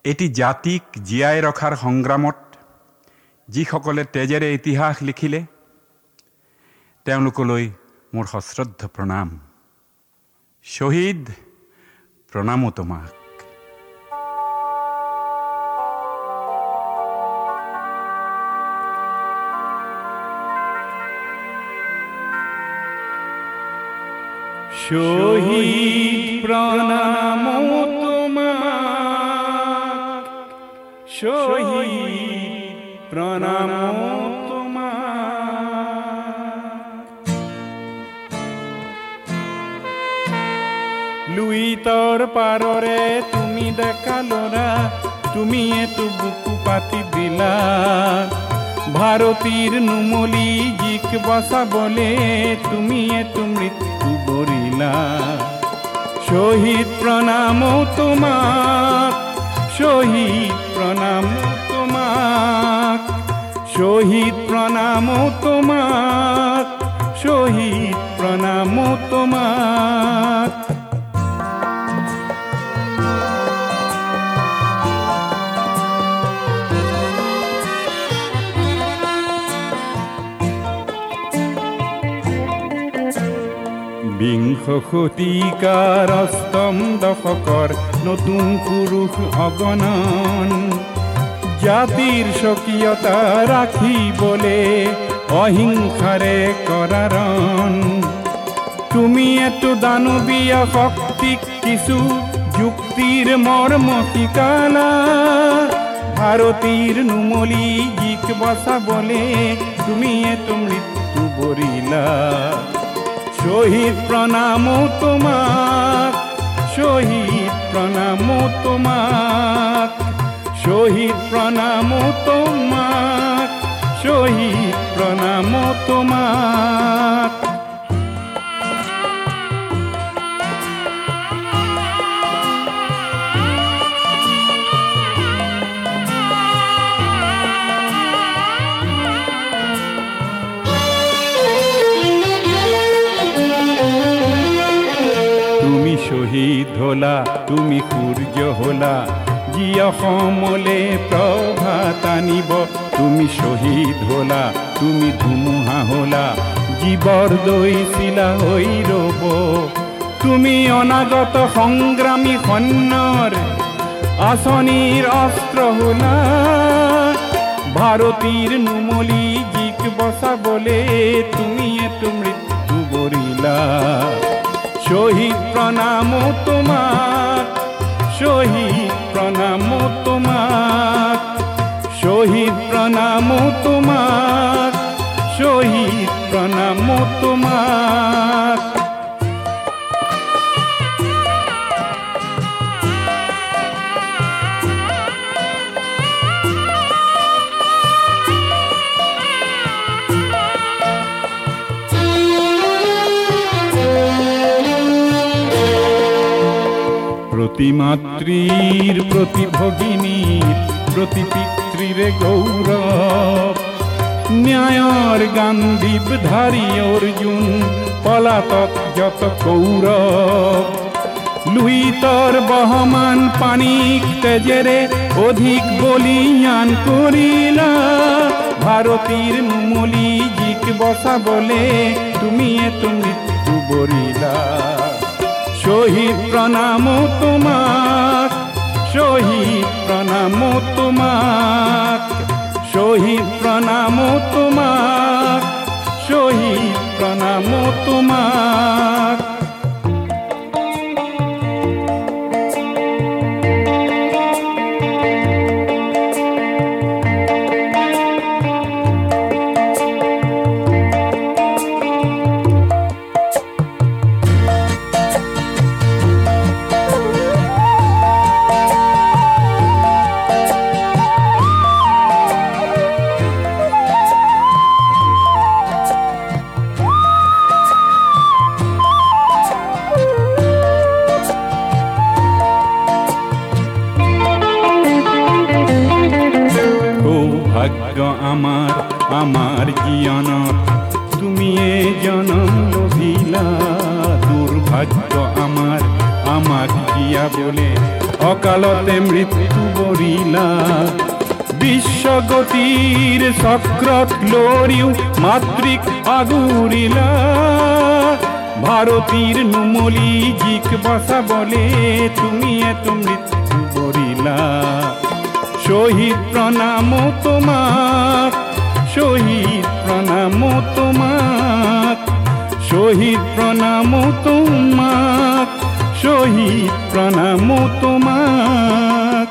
এটি জাতিক জীয়াই ৰখাৰ সংগ্ৰামত যিসকলে তেজেৰে ইতিহাস লিখিলে তেওঁলোকলৈ মোৰ সশ্ৰদ্ধ প্ৰণাম। শ্বহীদ, প্ৰণামো তোমাক। শহীদ প্রণামো তোমাক, শহীদ প্রণামো তোমাক। লুইতৰ পাৰৰে তুমি দেখালৰা, তুমি এটো বুকু পাতি দিলা। ভাৰতীৰ নুমলী জিক বচাবলে তুমি এটো মৃত্যু বৰিলা। শহীদ প্ৰণামো তোমাক, শহীদ প্ৰণামো তোমাক, শহীদ প্ৰণামো তোমাক, শহীদ প্ৰণামো তোমাক। বিংশ শতিকাৰ অষ্টম দশকৰ নতুন পুৰুষ অগণন, জাতিৰ স্বকীয়তা ৰাখিবলে অহিংসাৰে কৰাৰণ। তুমি এটো দানৱীয় শক্তিক কিছু যুক্তিৰ মৰ্ম শিকালা। ভাৰতীৰ নুমলী জিক বচাবলে তুমি এটো মৃত্যু বৰিলা। শহীদ প্ৰণামো তোমাক, শহীদ প্ৰণামো তোমাক, শহীদ প্ৰণামো তোমাক, শহীদ প্ৰণামো তোমাক। শহীদ হলা, তুমি সূৰ্য হলা, যি অসমলে প্ৰভাত আনিব। তুমি শহীদ হলা, তুমি ধুমুহা হলা, জীৱৰ দৈছিলা হৈ ৰব। তুমি অনাগত সংগ্ৰামী সৈন্যৰ আঁচনিৰ অস্ত্ৰ হলা। ভাৰতীৰ নুমলী জিক বচাবলে তুমি এটো মৃত্যু বৰিলা। শহীদ প্ৰণামো তোমাক, শহীদ প্ৰণামো তোমাক, শহীদ প্ৰণামো তোমাক, শহীদ প্ৰণামো তোমাক। প্রতি মাতৃর, প্রতি ভগিনীর, প্রতি পিতৃরে গৌরব। ন্যায়র গান্ধীব ধারী অর্জুন, পলাতক যত কৌরব। লুহিতৰ বহমান পানিক তেজেৰে অধিক বলিয়ান কৰিলা। ভাৰতীৰ নুমলী জিক বচাবলে তুমি এটো মৃত্যু বৰিলা। শহীদ প্ৰণামো তোমাক, শহীদ প্ৰণামো তোমাক, শহীদ প্ৰণামো তোমাক, শহীদ প্ৰণামো তোমাক। আমার আমার জীবনত তুমিয়ে জনম লভিলা। দুর্ভাগ্য আমার আমাক দিয়া বলে অকালতে মৃত্যু বরি কৰিলা বিশ্বগতিৰ চক্ৰত লৰিও মাতৃক আগুৰিলা ভাৰতীৰ নুমলী জীক বচাবলে তুমি এটো মৃত্যু বৰিলা শহীদ প্ৰণাম তোমাক শহীদ প্ৰণাম তোমাক শহীদ প্ৰণাম তোমাক শহীদ প্ৰণাম তোমাক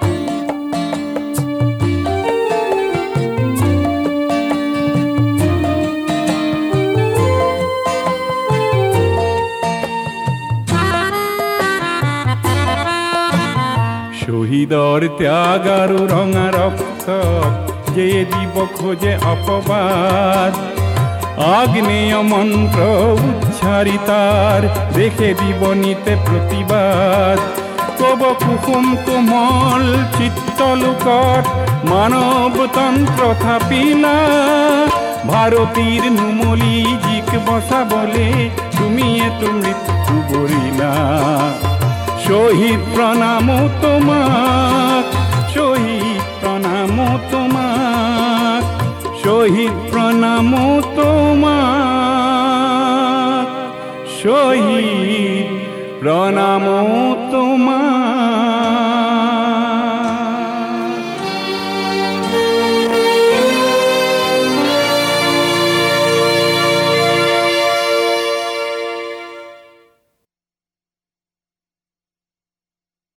শহীদৰ ত্যাগ আৰু ৰঙা ৰক্ত যে দিব খোজে অপবাদ আগ্নেয় মন্ত্র উচ্চারিতার দেখে দিব নিতে প্রতিবাদ কব কুসুম কোমল চিত্তলোকত মানবতন্ত্র থাপিলা ভারতীর নুমলী জীক বচাবলে তুমি এটো মৃত্যু বৰিলা শহীদ প্ৰণাম তোমাক শহীদ প্ৰণাম তোমাক শহীদ প্ৰণাম তোমাক শহীদ প্ৰণাম তোমাক